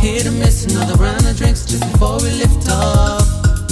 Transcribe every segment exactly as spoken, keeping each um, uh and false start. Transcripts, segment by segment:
hit or miss, another round of drinks just before we lift off.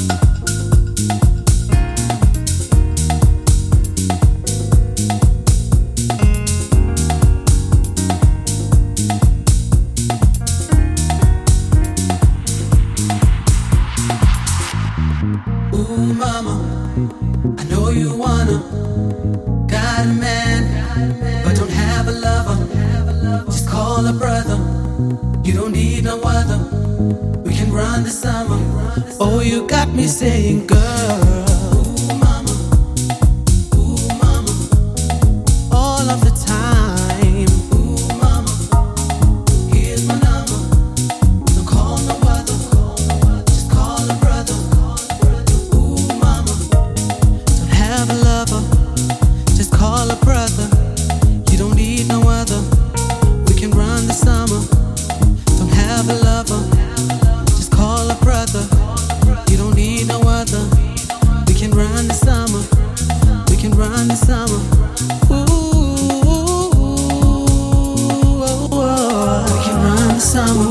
Ooh, mama, I know you wanna. Got a man, but don't have a lover. Just call a brother. You don't need no other. We can run the summer. Oh, you got me saying, girl. Ooh, mama. Ooh, mama. All of the time. Ooh, mama. Here's my number. Don't call no other. Just call a brother. Ooh, mama. Don't have a lover. Just call a brother. You don't need no other. We can run the summer. Don't have a lover. Just call a brother. You don't need no other. We can run the summer. We can run the summer. Ooh, oh, oh. We can run the summer.